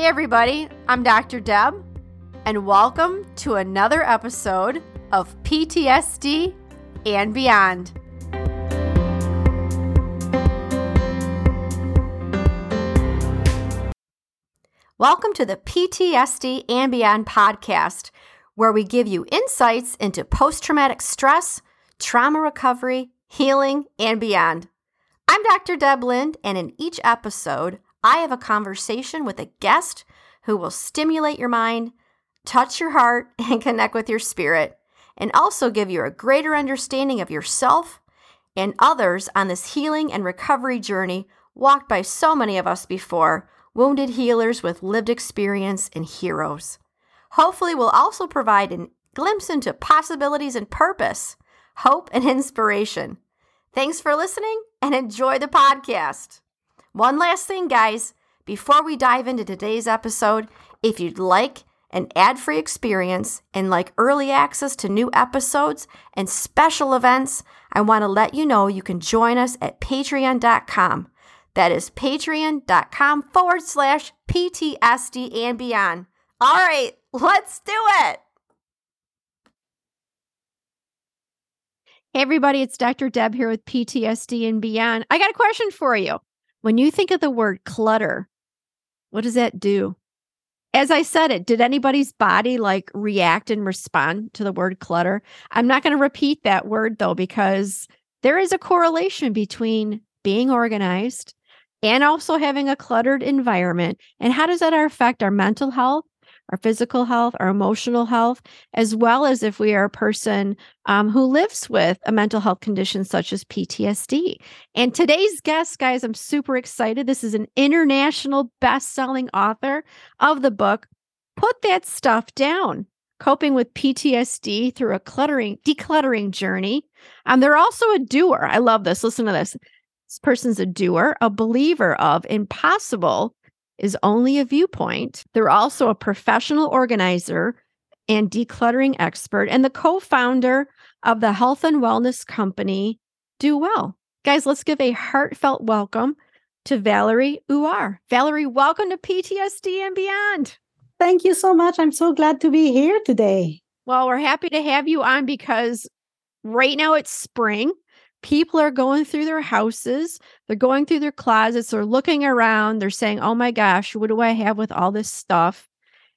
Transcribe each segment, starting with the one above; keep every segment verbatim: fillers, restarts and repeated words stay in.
everybody, I'm Doctor Deb, and welcome to another episode of P T S D and Beyond. Welcome to the P T S D and Beyond podcast, where we give you insights into post-traumatic stress, trauma recovery, healing, and beyond. I'm Doctor Deb Lind, and in each episode, I have a conversation with a guest who will stimulate your mind, touch your heart, and connect with your spirit, and also give you a greater understanding of yourself and others on this healing and recovery journey walked by so many of us before, wounded healers with lived experience and heroes. Hopefully, we'll also provide a glimpse into possibilities and purpose, hope, and inspiration. Thanks for listening and enjoy the podcast. One last thing, guys, before we dive into today's episode, if you'd like an ad-free experience and like early access to new episodes and special events, I want to let you know you can join us at patreon dot com. That is patreon.com forward slash PTSD and beyond. All right, let's do it. Hey everybody, it's Doctor Deb here with P T S D and Beyond. I got a question for you. When you think of the word clutter, what does that do? As I said it, did anybody's body like react and respond to the word clutter? I'm not going to repeat that word though, because there is a correlation between being organized and also having a cluttered environment. And how does that affect our mental health, our physical health, our emotional health, as well as if we are a person um, who lives with a mental health condition such as P T S D. And today's guest, guys, I'm super excited. This is an international best-selling author of the book, Put That Stuff Down, Coping with P T S D Through a Cluttering, Decluttering Journey. Um, they're also a doer. I love this. Listen to this. This person's a doer, a believer of impossible is only a viewpoint. They're also a professional organizer and decluttering expert and the co-founder of the health and wellness company, Do Well. Guys, let's give a heartfelt welcome to Valerie Huart. Valerie, welcome to P T S D and Beyond. Thank you so much. I'm so glad to be here today. Well, we're happy to have you on because right now it's spring. People are going through their houses. They're going through their closets. They're looking around. They're saying, oh my gosh, what do I have with all this stuff?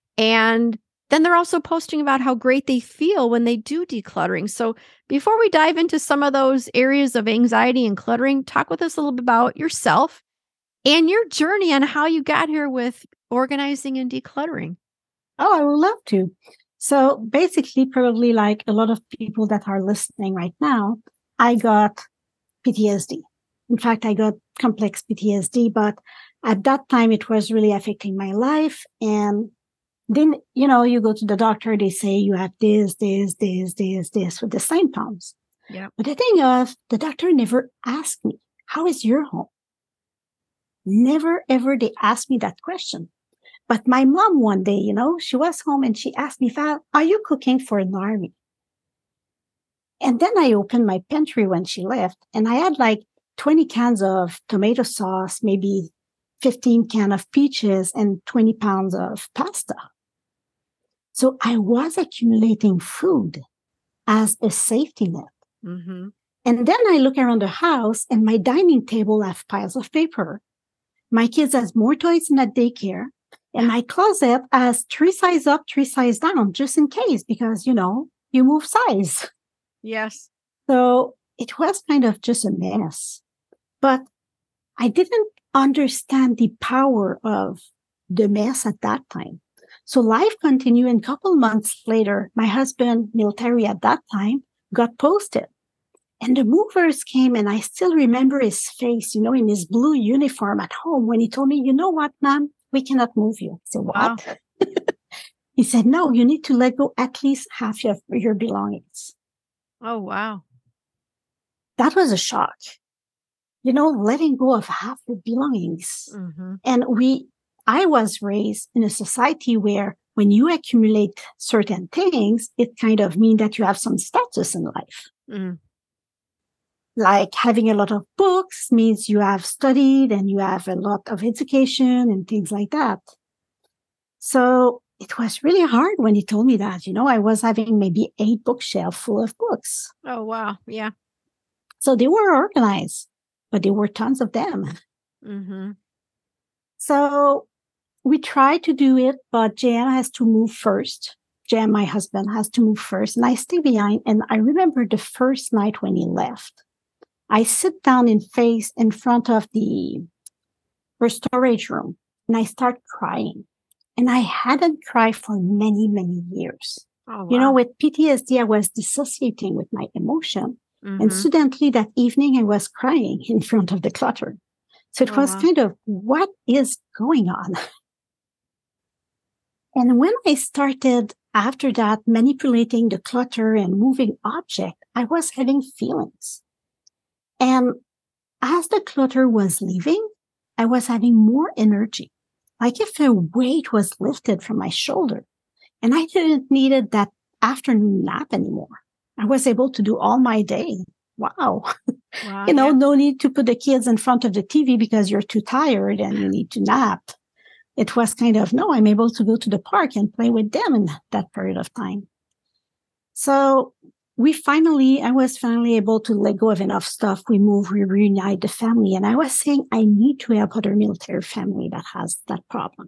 And then they're also posting about how great they feel when they do decluttering. So before we dive into some of those areas of anxiety and cluttering, talk with us a little bit about yourself and your journey on how you got here with organizing and decluttering. Oh, I would love to. So basically, probably like a lot of people that are listening right now, I got P T S D. In fact, I got complex P T S D, but at that time it was really affecting my life. And then, you know, you go to the doctor, they say you have this, this, this, this, this with the symptoms. Yeah. But the thing of the doctor never asked me, how is your home? Never, ever they asked me that question. But my mom one day, you know, she was home and she asked me, Val, are you cooking for an army? And then I opened my pantry when she left, and I had like twenty cans of tomato sauce, maybe fifteen cans of peaches, and twenty pounds of pasta. So I was accumulating food as a safety net. Mm-hmm. And then I look around the house, and my dining table has piles of paper. My kids has more toys than at daycare. And my closet has three size up, three size down, just in case, because, you know, you move size. Yes. So it was kind of just a mess, but I didn't understand the power of the mess at that time. So life continued, and a couple months later, my husband, military at that time, got posted. And the movers came, and I still remember his face, you know, in his blue uniform at home when he told me, you know what, ma'am, we cannot move you. I said, wow. What? He said, no, you need to let go at least half of your belongings. Oh, wow. That was a shock. You know, letting go of half your belongings. Mm-hmm. And we, I was raised in a society where when you accumulate certain things, it kind of means that you have some status in life. Mm. Like having a lot of books means you have studied and you have a lot of education and things like that. So it was really hard when he told me that. You know, I was having maybe eight bookshelf full of books. Oh, wow. Yeah. So they were organized, but there were tons of them. Mm-hmm. So we tried to do it, but J M has to move first. J M, my husband, has to move first, and I stay behind. And I remember the first night when he left, I sit down in face in front of the storage room, and I start crying. And I hadn't cried for many, many years. Oh, wow. You know, with P T S D, I was dissociating with my emotion. Mm-hmm. And suddenly that evening, I was crying in front of the clutter. So it Oh, was wow. kind of, what is going on? And when I started after that manipulating the clutter and moving object, I was having feelings. And as the clutter was leaving, I was having more energy. Like if a weight was lifted from my shoulder, and I didn't need that afternoon nap anymore. I was able to do all my day. Wow. Wow. you know, Yeah. no need to put the kids in front of the T V because you're too tired and you need to nap. It was kind of, no, I'm able to go to the park and play with them in that period of time. So we finally, I was finally able to let go of enough stuff. We moved, we reunite the family. And I was saying, I need to help other military family that has that problem.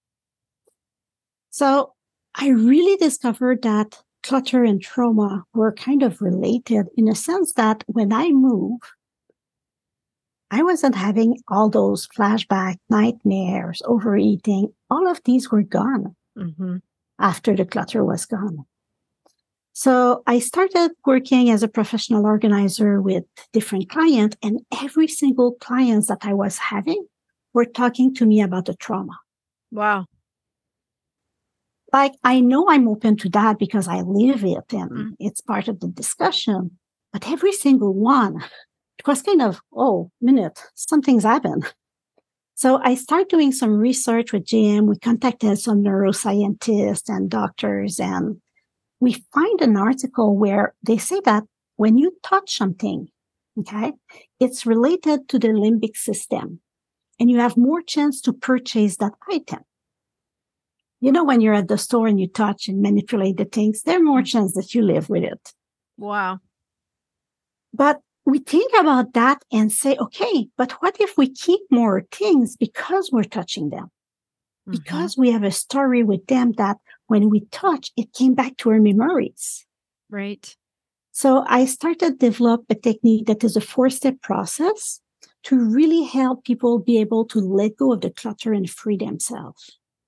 So I really discovered that clutter and trauma were kind of related in a sense that when I moved, I wasn't having all those flashback nightmares, overeating. All of these were gone Mm-hmm. after the clutter was gone. So I started working as a professional organizer with different clients, and every single client that I was having were talking to me about the trauma. Wow. Like, I know I'm open to that because I live it and Mm. it's part of the discussion, but every single one, it was kind of, oh, minute, something's happened. So I started doing some research with J M. We contacted some neuroscientists and doctors, and we find an article where they say that when you touch something, okay, it's related to the limbic system, and you have more chance to purchase that item. You know, when you're at the store and you touch and manipulate the things, there's more chance that you live with it. Wow. But we think about that and say, okay, but what if we keep more things because we're touching them? Mm-hmm. Because we have a story with them that when we touch, it came back to our memories. Right. So I started to develop a technique that is a four-step process to really help people be able to let go of the clutter and free themselves.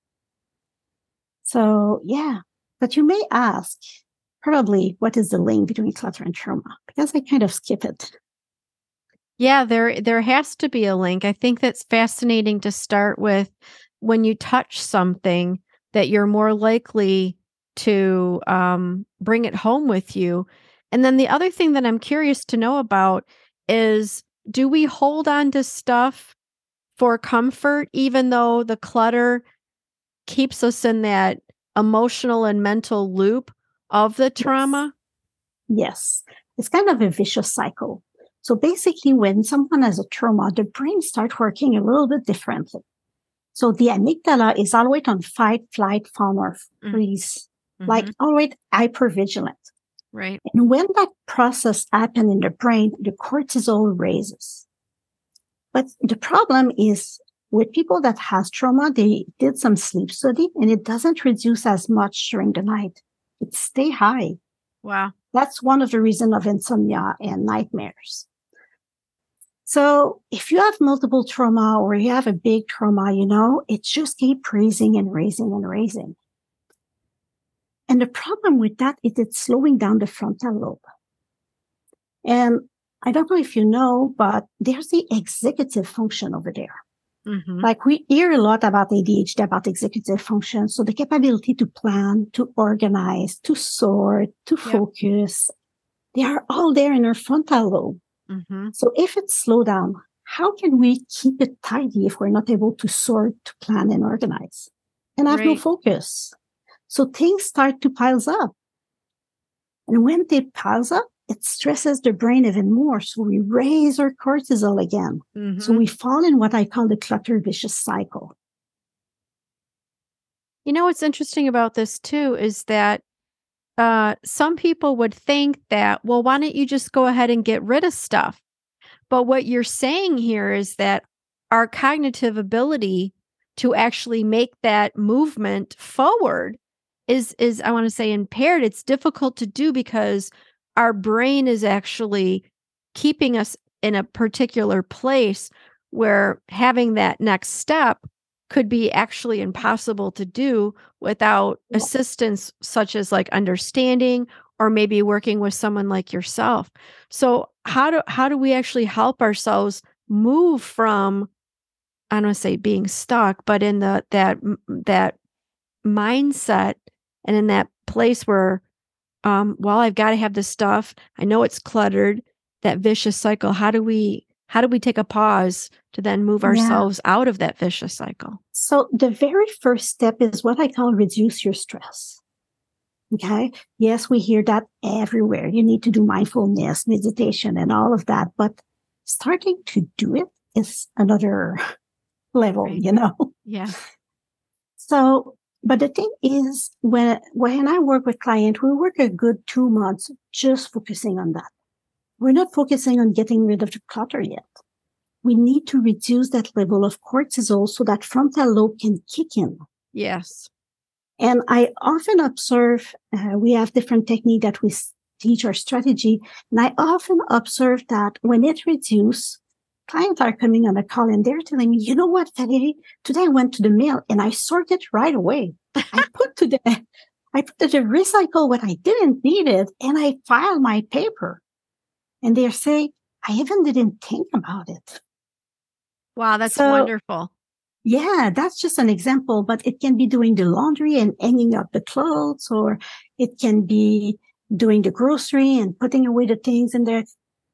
So, yeah, but you may ask, probably, what is the link between clutter and trauma? Because I kind of skip it. Yeah, there there has to be a link. I think that's fascinating to start with. When you touch something, that you're more likely to um, bring it home with you. And then the other thing that I'm curious to know about is, do we hold on to stuff for comfort, even though the clutter keeps us in that emotional and mental loop of the trauma? Yes. Yes. It's kind of a vicious cycle. So basically, when someone has a trauma, the brain starts working a little bit differently. So the amygdala is always on fight, flight, fawn, or freeze, mm-hmm. like always hypervigilant. Right. And when that process happens in the brain, the cortisol raises. But the problem is, with people that has trauma, they did some sleep study, and it doesn't reduce as much during the night. It stay high. Wow. That's one of the reasons of insomnia and nightmares. So if you have multiple trauma or you have a big trauma, you know, it just keeps raising and raising and raising. And the problem with that is it's slowing down the frontal lobe. And I don't know if you know, but there's the executive function over there. Mm-hmm. Like we hear a lot about A D H D, about executive function. So the capability to plan, to organize, to sort, to yep. focus, they are all there in our frontal lobe. Mm-hmm. So if it's slowed down, how can we keep it tidy if we're not able to sort, to plan, and organize and have right. no focus? So things start to pile up. And when they pile up, it stresses the brain even more. So we raise our cortisol again. Mm-hmm. So we fall in what I call the clutter vicious cycle. You know what's interesting about this too is that uh, some people would think that, well, why don't you just go ahead and get rid of stuff? But what you're saying here is that our cognitive ability to actually make that movement forward is is I want to say impaired. It's difficult to do because our brain is actually keeping us in a particular place where having that next step could be actually impossible to do without Yeah. assistance such as like understanding or maybe working with someone like yourself. So how do how do we actually help ourselves move from, I don't want to say being stuck, but in the that m- that mindset and in that place where um well, I've got to have this stuff. I know it's cluttered, that vicious cycle. How do we how do we take a pause to then move Yeah. ourselves out of that vicious cycle? So the very first step is what I call reduce your stress. Okay. Yes, we hear that everywhere. You need to do mindfulness, meditation, and all of that. But starting to do it is another level, Right. you know? Yeah. So, but the thing is, when, when I work with clients, we work a good two months just focusing on that. We're not focusing on getting rid of the clutter yet. We need to reduce that level of cortisol so that frontal lobe can kick in. Yes. And I often observe, uh, we have different technique that we s- teach our strategy. And I often observe that when it reduces, clients are coming on a call and they're telling me, you know what, Valérie, today I went to the mail and I sorted right away. I put to the, I put to the recycle what I didn't need it and I file my paper. And they're saying, I even didn't think about it. Wow, that's So wonderful. yeah, that's just an example, but it can be doing the laundry and hanging up the clothes, or it can be doing the grocery and putting away the things in their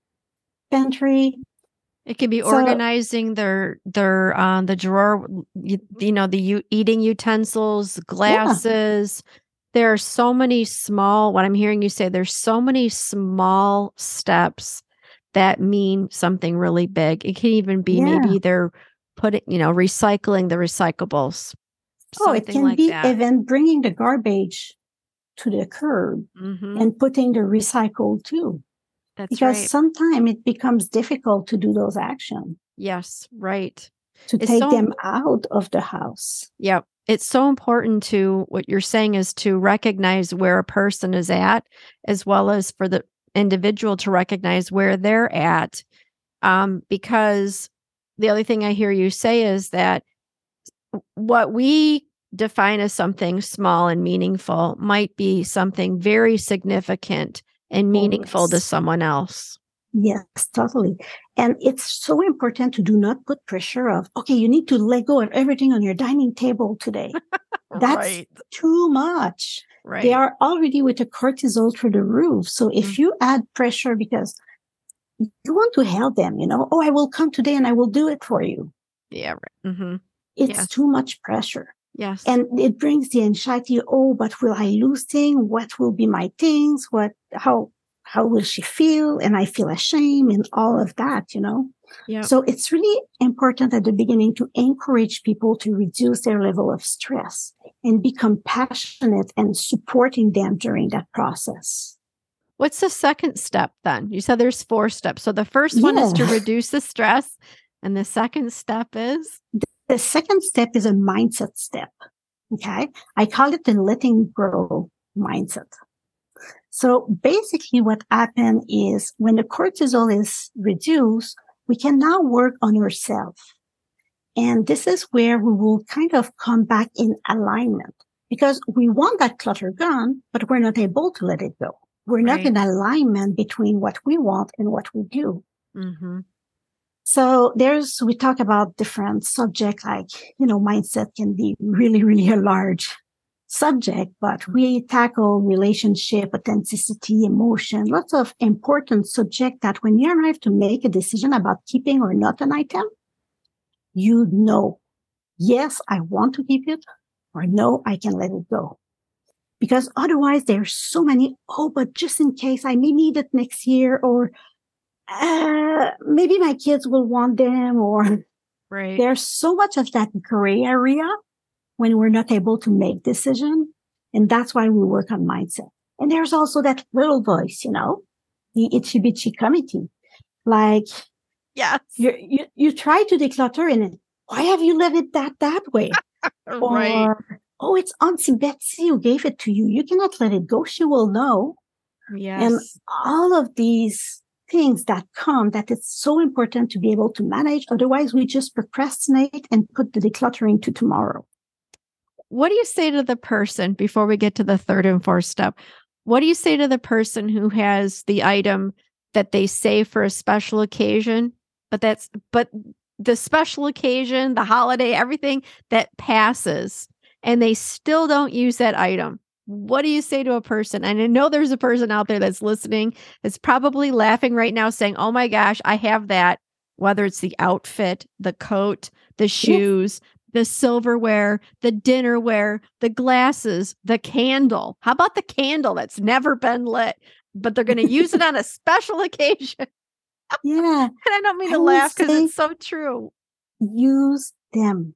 pantry. It could be So organizing their their uh, the drawer, you, you know, the u- eating utensils, yeah, glasses. There are so many small. What I'm hearing you say, there's so many small steps that mean something really big. It can even be yeah. maybe they're putting, you know, recycling the recyclables, Oh, it something can like be that. even bringing the garbage to the curb Hmm. and putting the recycle too, That's because right. sometimes it becomes difficult to do those actions, Yes, right. to It's take so them out of the house. Yep. It's so important to what you're saying is to recognize where a person is at, as well as for the individual to recognize where they're at. Um, because the other thing I hear you say is that what we define as something small and meaningful might be something very significant and Oh, meaningful to yes. someone else. Yes, totally. And it's so important to do not put pressure of, okay, you need to let go of everything on your dining table today. That's Right. too much. They Right. are already with a cortisol through the roof. So if Mm, you add pressure because you want to help them, you know, oh, I will come today and I will do it for you. yeah. Right. Hmm. It's Yes. too much pressure. Yes. And it brings the anxiety. Oh, but will I lose things? What will be my things? What, how, how will she feel? And I feel ashamed and all of that, you know? Yep. So it's really important at the beginning to encourage people to reduce their level of stress and be compassionate and supporting them during that process. What's the second step then? You said there's four steps. So the first one is to Yeah. reduce the stress, and the second step is The second step is a mindset step. Okay. I call it the letting go mindset. So basically what happens is when the cortisol is reduced, we can now work on ourselves. And this is where we will kind of come back in alignment because we want that clutter gone, but we're not able to let it go. We're not right. in alignment between what we want and what we do. Mm-hmm. So there's, we talk about different subjects like, you know, mindset can be really, really a large subject, but we tackle relationship, authenticity, emotion, lots of important subject that when you arrive to make a decision about keeping or not an item, you know, yes, I want to keep it, or no, I can let it go. Because otherwise there's so many, oh, but just in case I may need it next year, or uh, maybe my kids will want them, or Right. there's so much of that gray area when we're not able to make decision. And that's why we work on mindset. And there's also that little voice, you know, the itsy bitsy committee. Like, yes, you you you try to declutter and why have you left it that that way? right. Or, oh, it's Auntie Betsy who gave it to you. You cannot let it go. She will know. Yes. And all of these things that come, that it's so important to be able to manage. Otherwise, we just procrastinate and put the decluttering to tomorrow. What do you say to the person before we get to the third and fourth step? What do you say to the person who has the item that they save for a special occasion, but that's, but the special occasion, the holiday, everything that passes, and they still don't use that item? What do you say to a person? And I know there's a person out there that's listening that's probably laughing right now saying, oh my gosh, I have that, whether it's the outfit, the coat, the shoes, yes, the silverware, the dinnerware, the glasses, the candle. How about the candle that's never been lit, but they're going to use it on a special occasion? Yeah. And I don't mean to I laugh because it's so true. Use them.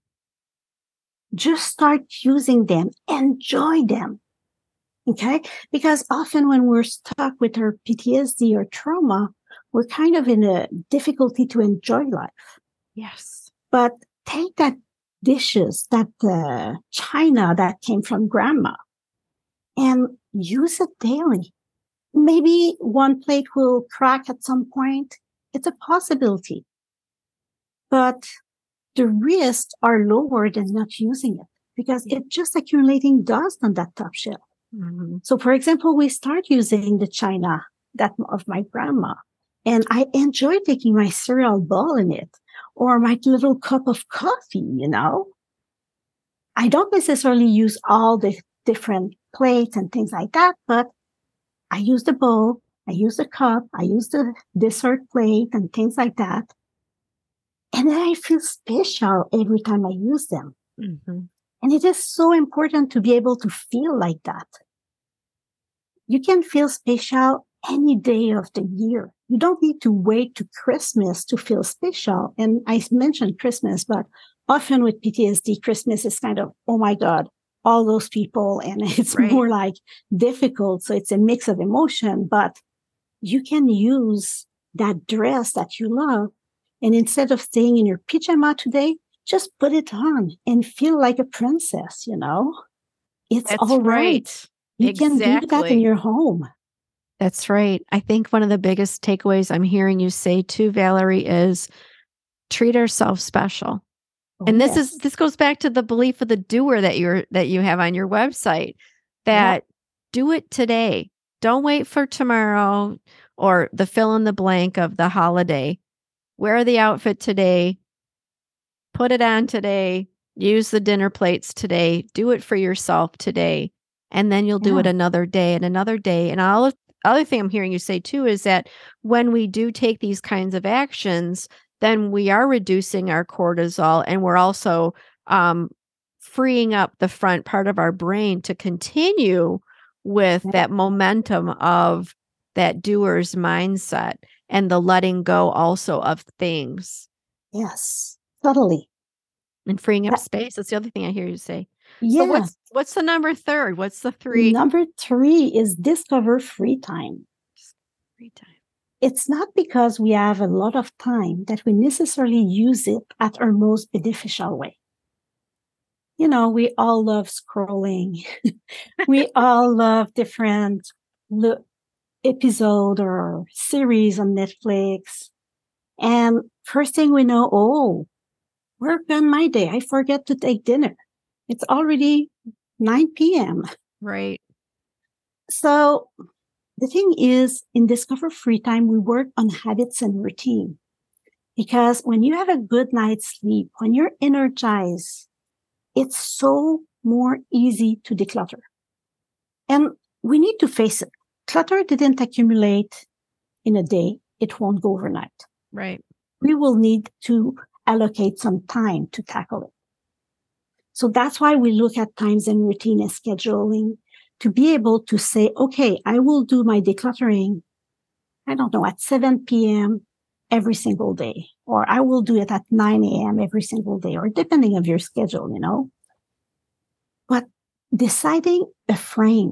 Just start using them. Enjoy them. Okay? Because often when we're stuck with our P T S D or trauma, we're kind of in a difficulty to enjoy life. Yes. But take that dishes, that uh, china that came from grandma, and use it daily. Maybe one plate will crack at some point. It's a possibility. But the risks are lower than not using it because it's just accumulating dust on that top shelf. Mm-hmm. So, for example, we start using the china that of my grandma, and I enjoy taking my cereal bowl in it or my little cup of coffee, you know. I don't necessarily use all the different plates and things like that, but I use the bowl, I use the cup, I use the dessert plate and things like that. And then I feel special every time I use them. Mm-hmm. And it is so important to be able to feel like that. You can feel special any day of the year. You don't need to wait to Christmas to feel special. And I mentioned Christmas, but often with P T S D, Christmas is kind of, oh my God, all those people. And it's right. more like difficult. So it's a mix of emotion, but you can use that dress that you love. And instead of staying in your pajama today, just put it on and feel like a princess, you know? It's That's all right. right. You exactly. can do that in your home. That's right. I think one of the biggest takeaways I'm hearing you say too, Valerie, is treat ourselves special. Oh, and this yes. is this goes back to the belief of the doer that you're that you have on your website, that yeah. do it today. Don't wait for tomorrow or the fill in the blank of the holiday. Wear the outfit today. Put it on today. Use the dinner plates today. Do it for yourself today. And then you'll do yeah. it another day and another day. And all of other thing I'm hearing you say too is that when we do take these kinds of actions, then we are reducing our cortisol, and we're also um, freeing up the front part of our brain to continue with yeah. that momentum of that doer's mindset and the letting go also of things. Yes, totally. And freeing up that, space. That's the other thing I hear you say. Yeah. So what's what's the number third? What's the three? Number three is discover free time. Free time. It's not because we have a lot of time that we necessarily use it at our most beneficial way. You know, we all love scrolling. We all love different lo- episode or series on Netflix. And first thing we know, oh, where gone my day? I forget to take dinner. It's already nine p.m. Right. So the thing is, in Discover Free Time, we work on habits and routine. Because when you have a good night's sleep, when you're energized, it's so more easy to declutter. And we need to face it. Clutter didn't accumulate in a day. It won't go overnight. Right. We will need to allocate some time to tackle it. So that's why we look at times and routine and scheduling to be able to say, okay, I will do my decluttering, I don't know, at seven p.m. every single day, or I will do it at nine a.m. every single day, or depending on your schedule, you know. But deciding a frame,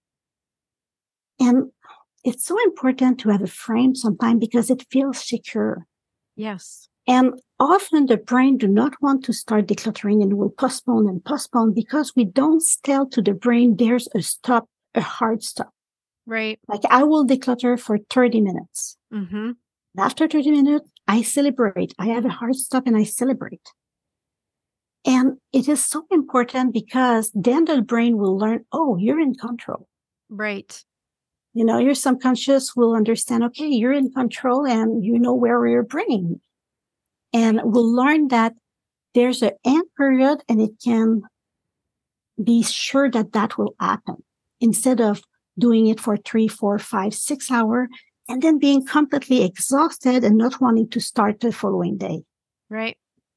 and it's so important to have a frame sometimes because it feels secure. Yes. And often the brain do not want to start decluttering and will postpone and postpone because we don't tell to the brain there's a stop, a hard stop. Right. Like I will declutter for thirty minutes. Mm-hmm. After thirty minutes, I celebrate. I have a hard stop and I celebrate. And it is so important because then the brain will learn, oh, you're in control. Right. You know, your subconscious will understand, okay, you're in control and you know where you're bringing. And we'll learn that there's an end period and it can be sure that that will happen instead of doing it for three, four, five, six hours and then being completely exhausted and not wanting to start the following day. Right.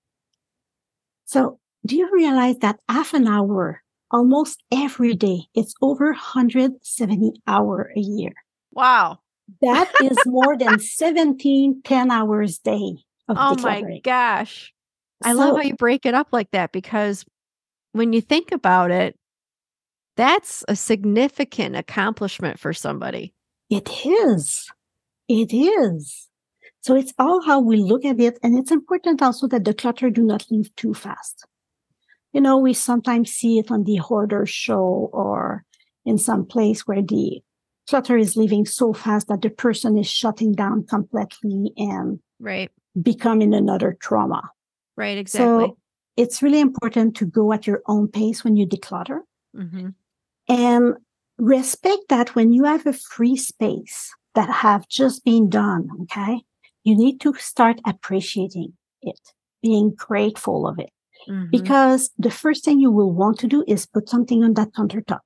So do you realize that half an hour almost every day, it's over one hundred seventy hours a year? Wow. That is more than seventeen, ten hours a day of Oh decluttering. my gosh. I So- love how you break it up like that because when you think about it, that's a significant accomplishment for somebody. It is. It is. So it's all how we look at it. And it's important also that the clutter do not leave too fast. You know, we sometimes see it on the hoarder show or in some place where the clutter is leaving so fast that the person is shutting down completely and Right. becoming another trauma. Right. Exactly. So it's really important to go at your own pace when you declutter Mm-hmm. and respect that when you have a free space that have just been done, okay, you need to start appreciating it, being grateful of it. Mm-hmm. Because the first thing you will want to do is put something on that countertop.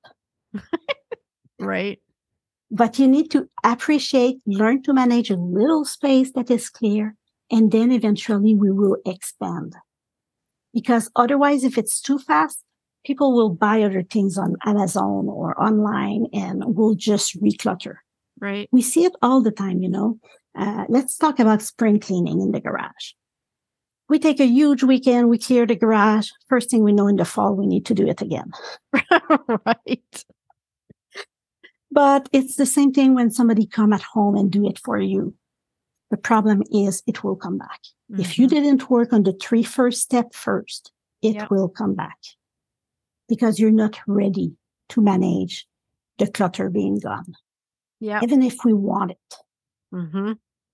Right. But you need to appreciate, learn to manage a little space that is clear, and then eventually we will expand. Because otherwise, if it's too fast, people will buy other things on Amazon or online and will just reclutter. Right. We see it all the time, you know. Uh, let's talk about spring cleaning in the garage. We take a huge weekend, we clear the garage. First thing we know in the fall, we need to do it again. Right. But it's the same thing when somebody come at home and do it for you. The problem is it will come back. Mm-hmm. If you didn't work on the three first step first, it yep. will come back because you're not ready to manage the clutter being gone. Yeah. Even if we want it. Mm-hmm.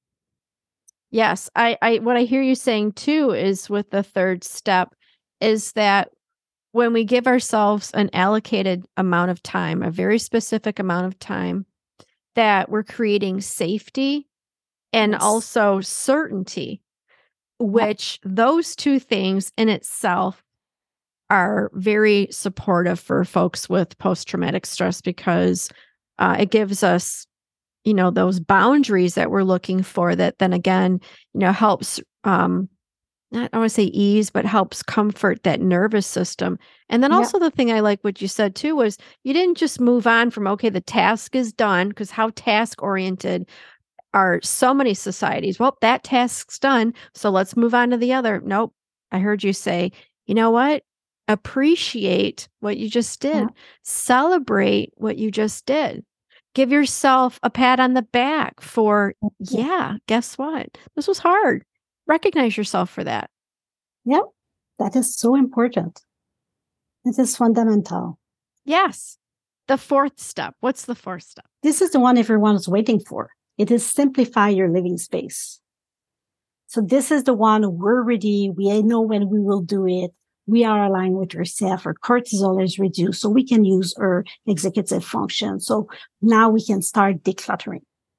Yes. I, I, what I hear you saying too is with the third step is that when we give ourselves an allocated amount of time, a very specific amount of time, that we're creating safety and yes. also certainty, which yep. those two things in itself are very supportive for folks with post-traumatic stress because uh, it gives us, you know, those boundaries that we're looking for that then again, you know, helps, um, not, I want to say ease, but helps comfort that nervous system. And then also yeah. the thing I like what you said too was you didn't just move on from, okay, the task is done, because how task oriented are so many societies. Well, that task's done, so let's move on to the other. Nope. I heard you say, you know what? Appreciate what you just did. Yeah. Celebrate what you just did. Give yourself a pat on the back for, yeah, guess what? This was hard. Recognize yourself for that. Yep. That is so important. It is fundamental. Yes. The fourth step. What's the fourth step? This is the one everyone is waiting for. It is simplify your living space. So this is the one we're ready. We know when we will do it. We are aligned with ourselves. Our cortisol is reduced, so we can use our executive function. So now we can start decluttering.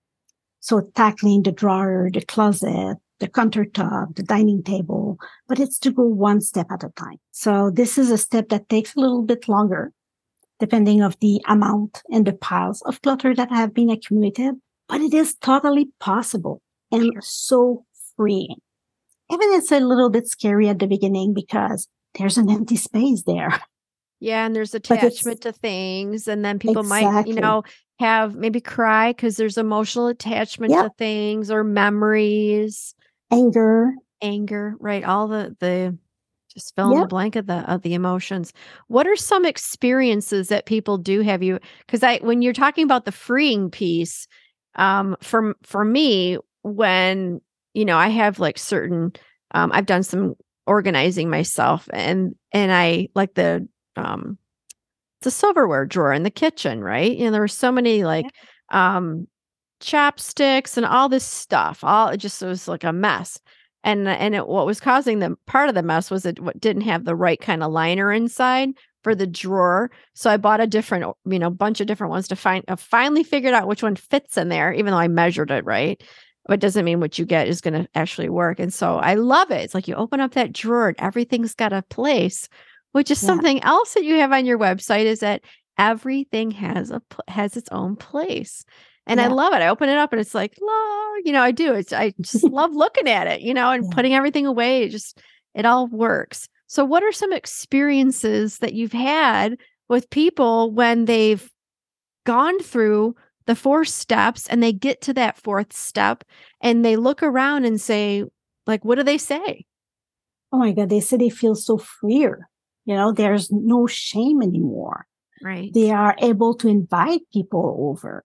So tackling the drawer, the closet, the countertop, the dining table, but it's to go one step at a time. So this is a step that takes a little bit longer, depending of the amount and the piles of clutter that have been accumulated, but it is totally possible and so freeing. Even it's a little bit scary at the beginning because there's an empty space there. Yeah, and there's attachment to things, and then people exactly. might, you know, have maybe cry because there's emotional attachment yep. to things or memories. Anger. Anger, right. All the, the Just fill in the Yep. blank of the of the emotions. What are some experiences that people do have you? Because I, when you're talking about the freeing piece, um, for for me, when you know, I have like certain, um, I've done some organizing myself, and and I like the um, the silverware drawer in the kitchen, right? You know, there were so many Yep. like um chapsticks and all this stuff. All it just was like a mess. And and it, what was causing the part of the mess was it what didn't have the right kind of liner inside for the drawer. So I bought a different, you know, bunch of different ones to find. I finally figured out which one fits in there, even though I measured it right. But it doesn't mean what you get is going to actually work. And so I love it. It's like you open up that drawer and everything's got a place, which is Yeah. something else that you have on your website is that everything has a pl- has its own place. And I Yeah. love it. I open it up and it's like, la, you know, I do. It's I just love looking at it, you know, and Yeah. putting everything away. It just it all works. So what are some experiences that you've had with people when they've gone through the four steps and they get to that fourth step and they look around and say, like, what do they say? Oh my God. They say they feel so freer. You know, there's no shame anymore. Right. They are able to invite people over.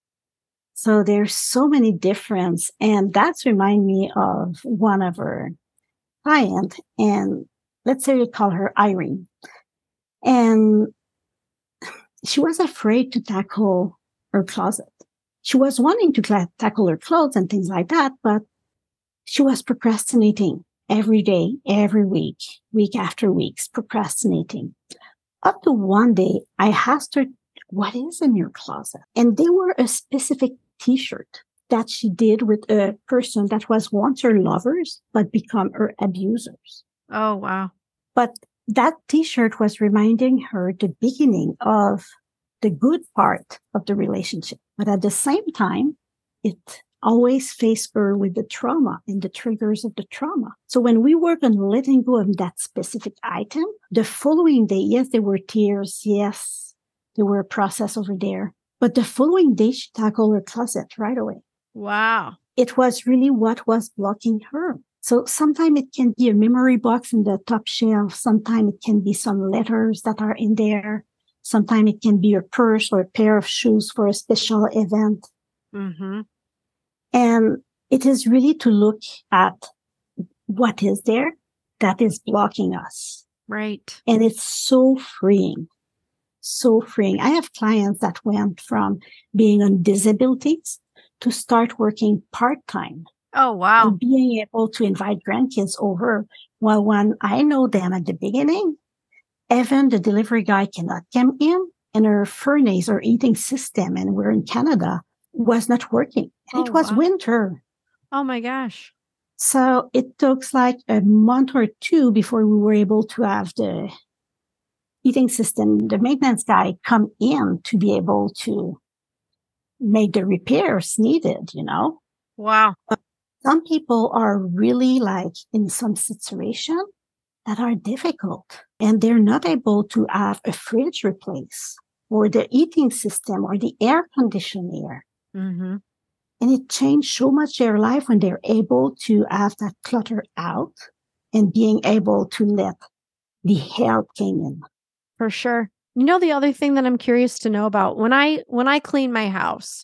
So there's so many difference. And that's remind me of one of our client. And let's say we call her Irene. And she was afraid to tackle her closet. She was wanting to cla- tackle her clothes and things like that, but she was procrastinating every day, every week, week after weeks, procrastinating. Up to one day, I asked her, what is in your closet? And they were a specific t-shirt that she did with a person that was once her lovers, but become her abusers. Oh, wow. But that t-shirt was reminding her the beginning of the good part of the relationship. But at the same time, it always faced her with the trauma and the triggers of the trauma. So when we work on letting go of that specific item, the following day, yes, there were tears. Yes, there were a process over there. But the following day, she tackled her closet right away. Wow. It was really what was blocking her. So sometimes it can be a memory box in the top shelf. Sometimes it can be some letters that are in there. Sometimes it can be a purse or a pair of shoes for a special event. Mm-hmm. And it is really to look at what is there that is blocking us. Right. And it's so freeing, so freeing. I have clients that went from being on disabilities to start working part-time. Oh, wow. And being able to invite grandkids over. Well, when I know them at the beginning, even the delivery guy cannot come in and her furnace or heating system, and we're in Canada, was not working. And Oh, it was wow. winter. Oh my gosh. So it took like a month or two before we were able to have the heating system, the maintenance guy come in to be able to make the repairs needed, you know? Wow. Some people are really like in some situation that are difficult and they're not able to have a fridge replaced or the heating system or the air conditioner. Mm-hmm. And it changed so much their life when they're able to have that clutter out and being able to let the help came in. For sure. You know, the other thing that I'm curious to know about when I when I clean my house,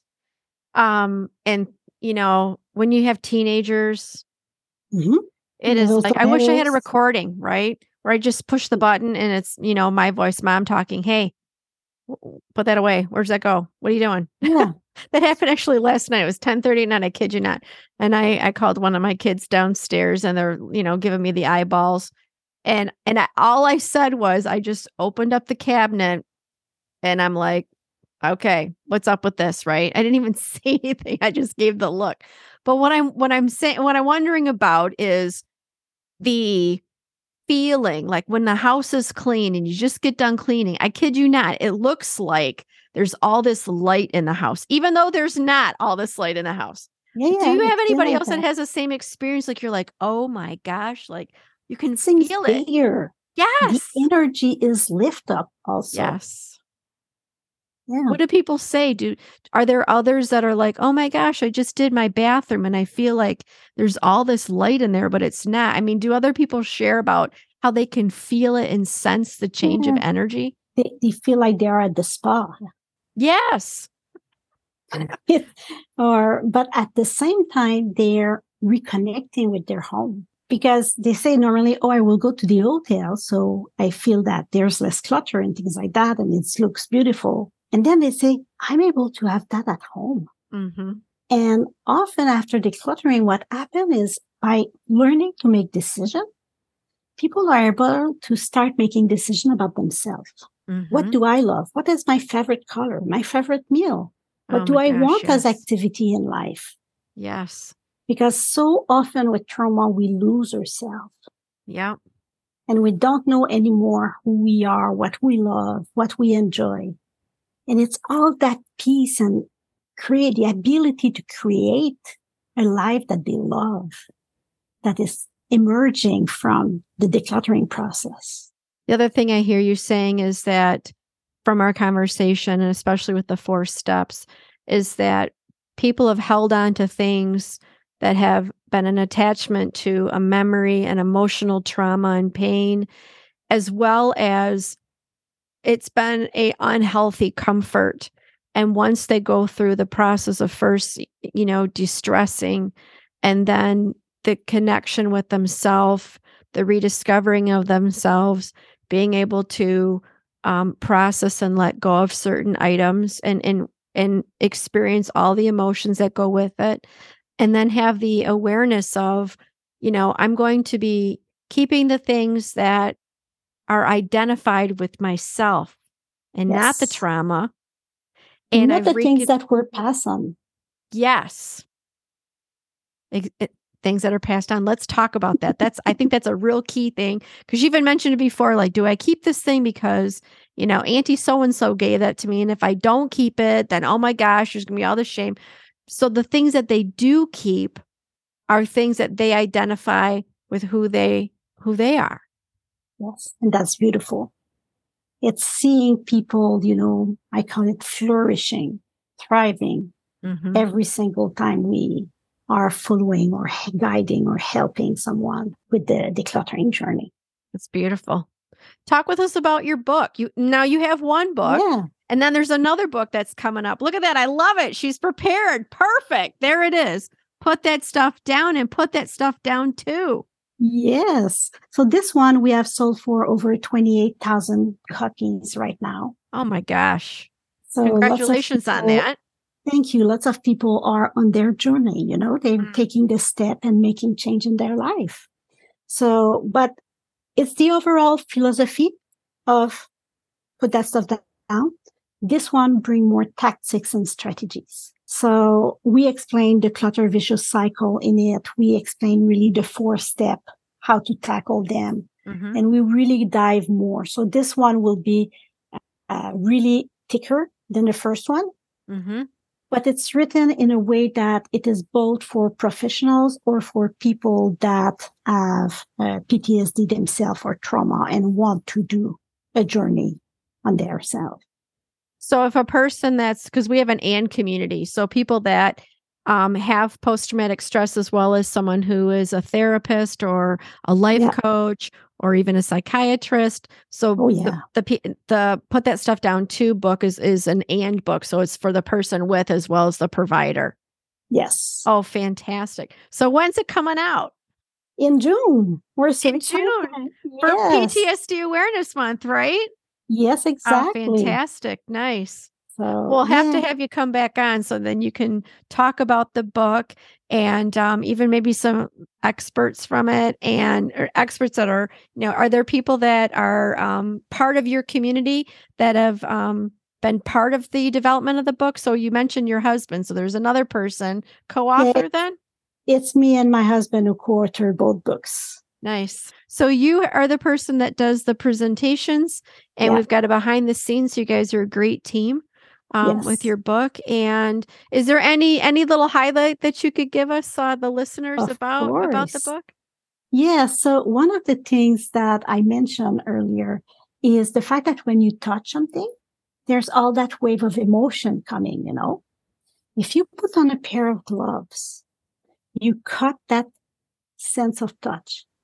um, and you know, when you have teenagers, Mm-hmm. it Yeah, is those like I wish I had a tornadoes. recording, right? Where I just push the button and it's, you know, my voice, mom talking, hey, w- put that away. Where's that go? What are you doing? Yeah. That happened actually last night. It was ten thirty at night. I kid you not. And I, I called one of my kids downstairs and they're, you know, giving me the eyeballs. And, and I, all I said was, I just opened up the cabinet and I'm like, okay, what's up with this? Right. I didn't even say anything. I just gave the look. But what I'm, what I'm saying, what I'm wondering about is the feeling like when the house is clean and you just get done cleaning. I kid you not. It looks like there's all this light in the house, even though there's not all this light in the house. Yeah, Do yeah, you have it's been anybody like else that that. has the same experience? Like you're like, oh my gosh, like you can Things feel it. bigger. The Yes. energy is lift up also. Yes. Yeah. What do people say? Do are there others that are like, oh my gosh, I just did my bathroom and I feel like there's all this light in there, but it's not. I mean, do other people share about how they can feel it and sense the change Yeah. of energy? They, they feel like they're at the spa. Yes. or, but at the same time, they're reconnecting with their home because they say normally, oh, I will go to the hotel. So I feel that there's less clutter and things like that. And it looks beautiful. And then they say, I'm able to have that at home. Mm-hmm. And often after decluttering, what happens is by learning to make decisions, people are able to start making decisions about themselves. Mm-hmm. What do I love? What is my favorite color? My favorite meal? What Oh do my I gosh, want yes. as activity in life? Yes. Because so often with trauma, we lose ourselves. Yeah. And we don't know anymore who we are, what we love, what we enjoy. And it's all that peace and create the ability to create a life that they love that is emerging from the decluttering process. The other thing I hear you saying is that from our conversation, and especially with the four steps, is that people have held on to things that have been an attachment to a memory and emotional trauma and pain, as well as it's been a unhealthy comfort. And once they go through the process of first, you know, distressing, and then the connection with themselves, the rediscovering of themselves, being able to um, process and let go of certain items and, and, and experience all the emotions that go with it. And then have the awareness of, you know, I'm going to be keeping the things that are identified with myself and Yes. not the trauma. And not I've the re- things that were passed on. Yes. It, it, things that are passed on. Let's talk about that. That's, I think that's a real key thing. Cause you even mentioned it before, like, do I keep this thing because, you know, Auntie so-and-so gave that to me. And if I don't keep it, then, oh my gosh, there's gonna be all this shame. So the things that they do keep are things that they identify with who they, who they are. Yes. And that's beautiful. It's seeing people, you know, I call it flourishing, thriving Mm-hmm. every single time we are following or guiding or helping someone with the decluttering journey. It's beautiful. Talk with us about your book. You now you have one book, Yeah. and then there's another book that's coming up. Look at that. I love it. She's prepared. Perfect. There it is. Put that stuff down and put that stuff down too. Yes. So this one we have sold for over twenty-eight thousand copies right now. Oh my gosh. So Congratulations people, on that. Thank you. Lots of people are on their journey, you know, they're mm. taking this step and making change in their life. So, but it's the overall philosophy of put that stuff down. This one bring more tactics and strategies. So we explain the clutter vicious cycle in it. We explain really the four step, how to tackle them. Mm-hmm. And we really dive more. So this one will be uh, really thicker than the first one. Mm-hmm. But it's written in a way that it is both for professionals or for people that have uh, P T S D themselves or trauma and want to do a journey on their self. So if a person that's, because we have an and community, so people that um, have post-traumatic stress, as well as someone who is a therapist or a life yeah. coach or even a psychiatrist. So oh, yeah. the, the the Put That Stuff Down too book is is an and book. So it's for the person with as well as the provider. Yes. Oh, fantastic. So when's it coming out? In June. We're so in excited. June yes. for P T S D Awareness Month, right? Yes, exactly. Oh, fantastic. Nice. So, we'll have yeah. to have you come back on so then you can talk about the book and um, even maybe some experts from it and or experts that are, you know, are there people that are um, part of your community that have um, been part of the development of the book? So you mentioned your husband. So there's another person, co-author yeah, then? It's me and my husband who co-authored both books. Nice. So you are the person that does the presentations and yeah. we've got a behind the scenes. So you guys are a great team. Um, yes. with your book. And is there any any little highlight that you could give us, uh, the listeners, of about course. about the book? Yeah. So one of the things that I mentioned earlier is the fact that when you touch something, there's all that wave of emotion coming, you know. If you put on a pair of gloves, you cut that sense of touch.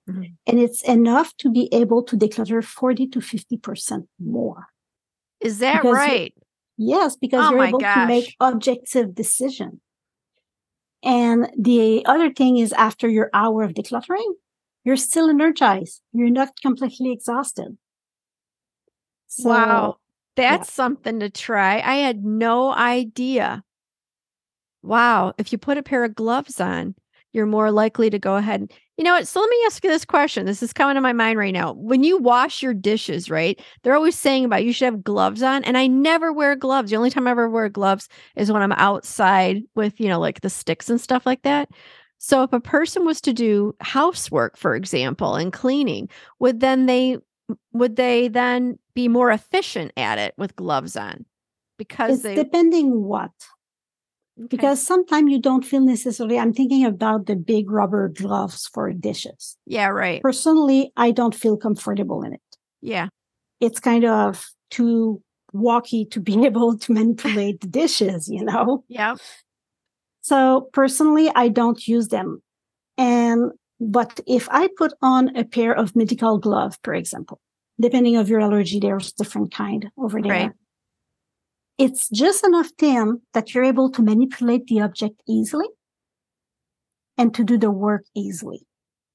Mhm. And it's enough to be able to declutter forty to fifty percent more. Is that Because you- right? Yes, because Oh you're my able to make gosh. objective decision. And the other thing is after your hour of decluttering, you're still energized. You're not completely exhausted. So, Wow. yeah. That's something to try. I had no idea. Wow. If you put a pair of gloves on, you're more likely to go ahead and, you know what? So let me ask you this question. This is coming to my mind right now. When you wash your dishes, right? They're always saying about you should have gloves on, and I never wear gloves. The only time I ever wear gloves is when I'm outside with, you know, like the sticks and stuff like that. So if a person was to do housework, for example, and cleaning, would then they would they then be more efficient at it with gloves on? Because It's they depending what. okay. Because sometimes you don't feel necessarily, I'm thinking about the big rubber gloves for dishes. Yeah, right. Personally, I don't feel comfortable in it. Yeah. It's kind of too walky to be able to manipulate the dishes, you know? Yeah. So personally, I don't use them. And, but if I put on a pair of medical gloves, for example, depending on your allergy, there's different kind over there. Right. It's just enough thin that you're able to manipulate the object easily and to do the work easily.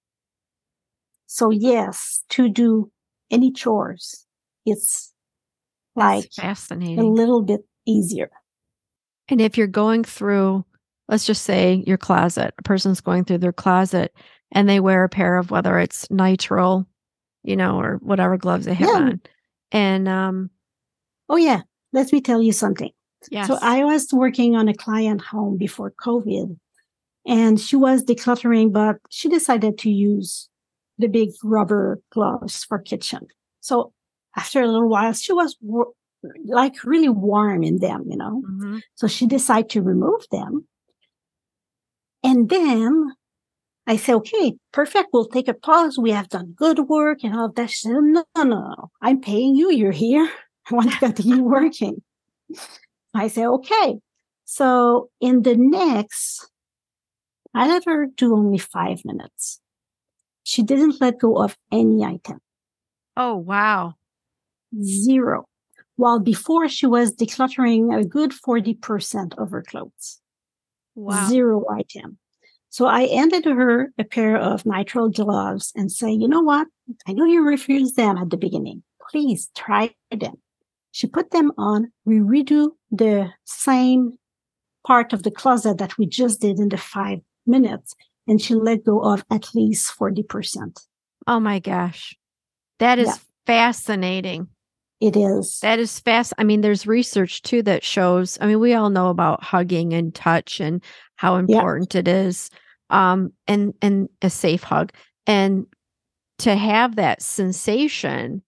So yes, to do any chores, it's like That's a fascinating. little bit easier. And if you're going through, let's just say your closet, a person's going through their closet and they wear a pair of whether it's nitrile, you know, or whatever gloves they have Yeah. on. And um Oh yeah. Let me tell you something. yes. So I was working on a client home before COVID and she was decluttering, but she decided to use the big rubber gloves for kitchen. So after a little while, she was wor- like really warm in them, you know? Mhm. So she decided to remove them. And then I say, okay, perfect. We'll take a pause. We have done good work and all of that. She said, no, no, no. I'm paying you. You're here. I want to continue working. I say, okay. So in the next, I let her do only five minutes. She didn't let go of any item. Oh, wow. Zero. While before she was decluttering a good forty percent of her clothes. Wow. Zero item. So I handed her a pair of nitrile gloves and say, you know what? I know you refused them at the beginning. Please try them. She put them on. We redo the same part of the closet that we just did in the five minutes. And she let go of at least forty percent. Oh my gosh. That is Yeah. fascinating. It is. That is fast. I mean, there's research too that shows, I mean, we all know about hugging and touch and how important yeah. it is. Um, and, and a safe hug. And to have that sensation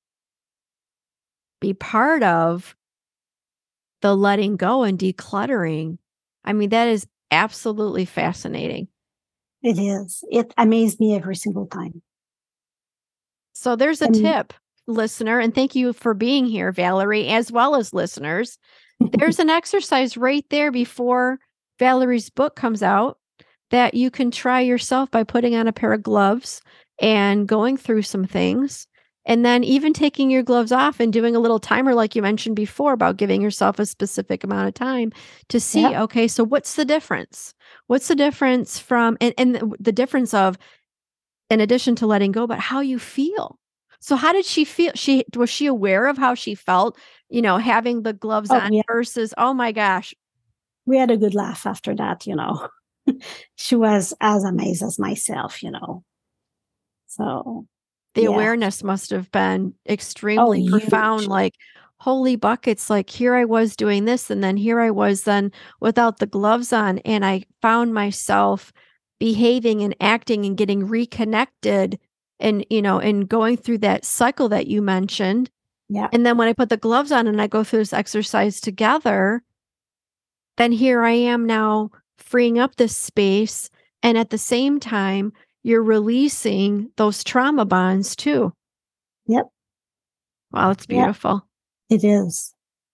be part of the letting go and decluttering. I mean, that is absolutely fascinating. It is. It amazed me every single time. So there's a and, tip, listener, and thank you for being here, Valerie, as well as listeners. There's an exercise right there before Valerie's book comes out that you can try yourself by putting on a pair of gloves and going through some things. And then even taking your gloves off and doing a little timer, like you mentioned before, about giving yourself a specific amount of time to see, yep. okay, so what's the difference? What's the difference from, and, and the difference of, in addition to letting go, but how you feel. So how did she feel? She, was she aware of how she felt, you know, having the gloves oh, on yeah. versus, oh my gosh. We had a good laugh after that, you know. She was as amazed as myself, you know. So the yeah. awareness must have been extremely oh, profound. Huge. Like, holy buckets, like here I was doing this, and then here I was then without the gloves on, and I found myself behaving and acting and getting reconnected and, you know, and going through that cycle that you mentioned. Yeah. And then when I put the gloves on and I go through this exercise together, then here I am now freeing up this space. And at the same time, you're releasing those trauma bonds too. Yep. Wow, it's beautiful. Yep. It is.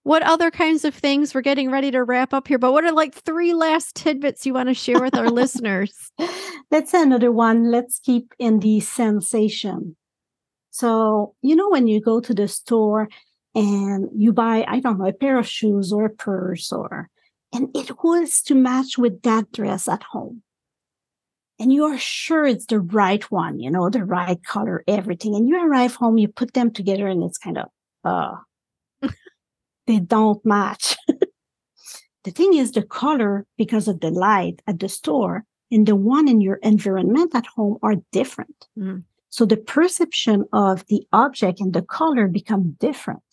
What other kinds of things? We're getting ready to wrap up here, but what are like three last tidbits you want to share with our listeners? Let's say another one. Let's keep in the sensation. So, you know, when you go to the store and you buy, I don't know, a pair of shoes or a purse, or, and it was to match with that dress at home. And you are sure it's the right one, you know, the right color, everything. And you arrive home, you put them together, and it's kind of, uh, they don't match. The thing is, the color, because of the light at the store and the one in your environment at home are different. Mm. So the perception of the object and the color become different.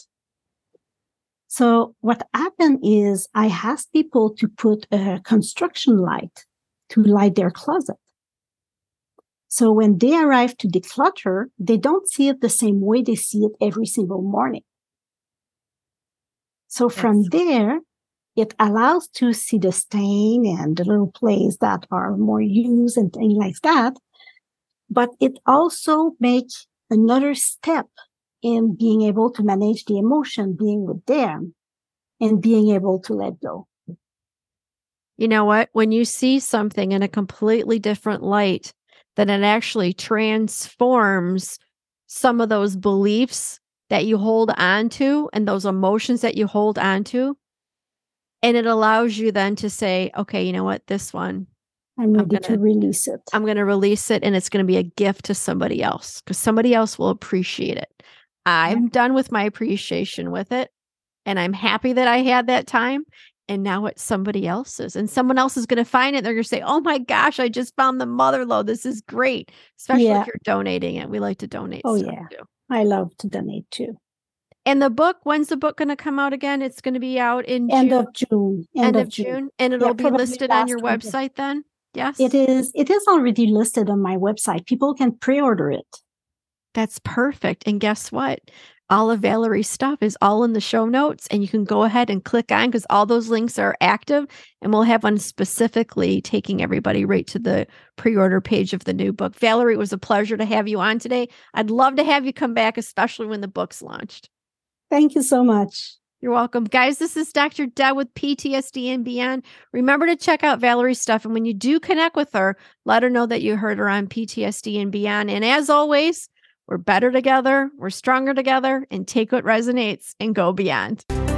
So what happened is I asked people to put a construction light to light their closet. So when they arrive to declutter, they don't see it the same way they see it every single morning. So from That's- there, it allows to see the stain and the little places that are more used and things like that. But it also makes another step in being able to manage the emotion, being with them, and being able to let go. You know what? When you see something in a completely different light, then it actually transforms some of those beliefs that you hold on to and those emotions that you hold on to. And it allows you then to say, okay, you know what? This one, I'm ready I'm gonna, to release it. I'm going to release it, and it's going to be a gift to somebody else because somebody else will appreciate it. I'm yeah. done with my appreciation with it, and I'm happy that I had that time, and now it's somebody else's, and someone else is going to find it. They're going to say, oh my gosh, I just found the mother lode. This is great, especially yeah. if you're donating it. We like to donate Oh, stuff yeah. too. I love to donate too. And the book, when's the book going to come out again? It's going to be out in End June. of June. End, End of, of June. June. And it'll yeah, be listed on your website week. Then? Yes. It is. It is already listed on my website. People can pre-order it. That's perfect. And guess what? All of Valerie's stuff is all in the show notes, and you can go ahead and click on because all those links are active, and we'll have one specifically taking everybody right to the pre-order page of the new book. Valerie, it was a pleasure to have you on today. I'd love to have you come back, especially when the book's launched. Thank you so much. You're welcome. Guys, this is Doctor Deb with P T S D and Beyond. Remember to check out Valerie's stuff. And when you do connect with her, let her know that you heard her on P T S D and Beyond. And as always, we're better together, we're stronger together, and take what resonates and go beyond.